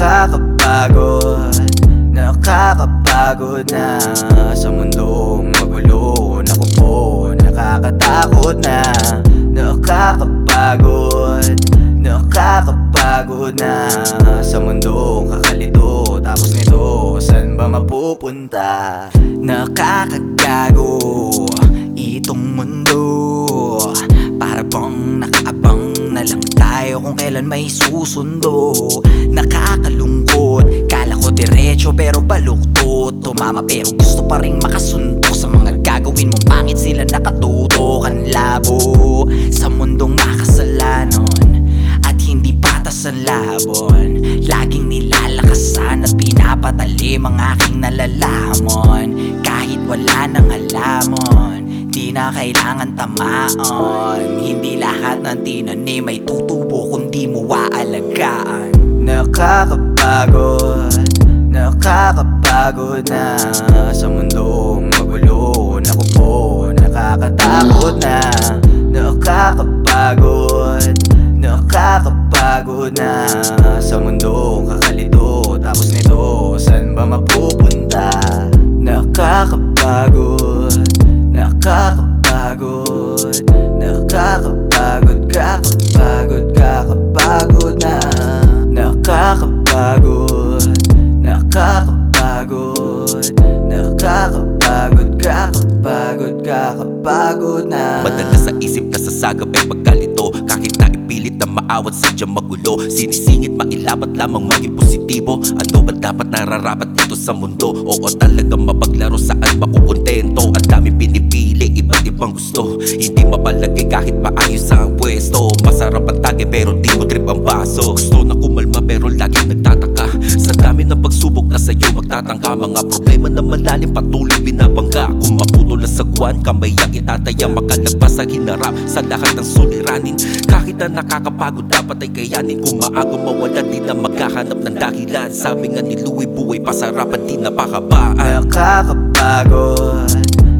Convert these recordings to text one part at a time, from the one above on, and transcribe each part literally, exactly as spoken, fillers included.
Nakakapagod, nakakapagod na sa mundong magulo. Naku po, nakakatakot na. Nakakapagod, nakakapagod na sa mundong kakalito. Tapos nito, saan ba mapupunta? Nakakagago itong mundo. Para bang nakaabang na lang tayo kung kailan may susundo. Nakakalungkot, kala ko diretso pero baluktot. Tumama pero gusto pa rin makasundo sa mga gagawin mong pangit. Sila nakatutok ang labo sa mundong makasalanon at hindi patas ang labon. Laging nilalakasan at pinapatalim ang aking nalalamon. Kahit wala nang alamon, di na kailangan tamaon. Hindi lahat ng tinanim ay tutubo kung di mo aalagaan. Nakakapagod, nakakapagod na sa mundong magulo. Naku po, nakakatakot na. Nakakapagod, nakakapagod na sa mundong kakalito. Tapos nito, saan ba mapupunta? Nakakapagod, nakakapagod, nakakapagod, kakapagod, kakapagod na. Nakakapagod, nakakapagod, nakakapagod, kakapagod, kakapagod na. Madalas sa isip na sasagap ay pagkalito. Kahit na ipilit na maawat sadyang magulo. Sinisingit mailapat lamang maging positibo. Ano ba dapat nararapat dito sa mundo? Oo talagang mapaglaro saan makukontento. Ang dami pinipili, iba't ibang gusto. Hindi mapalagay kahit maayos ang pwesto. Masarap ang tage pero di mo trip ang baso. Gusto na kumalma pero laging nagtataka. Sa dami ng pagsubok na sa'yo magtatangka. Mga problema na malalim patuloy binabangga. Kung maputol na sagwan, kamay ang itataya. Makalagpas ang hinarap sa lahat ng suliranin. Kahit na nakakapagod dapat ay kayanin. Kung maaga mawala di na maghahanap ng dahilan. Sabi nga ni Louie buhay pasarapan di napakabaan. Nakakapagod,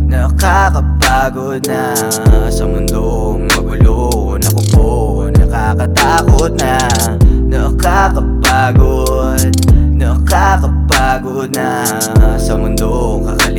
nakakapagod na sa mundong magulo. Naku po, nakakatakot na. Nakakapagod, nakakapagod na sa mundong kakalito.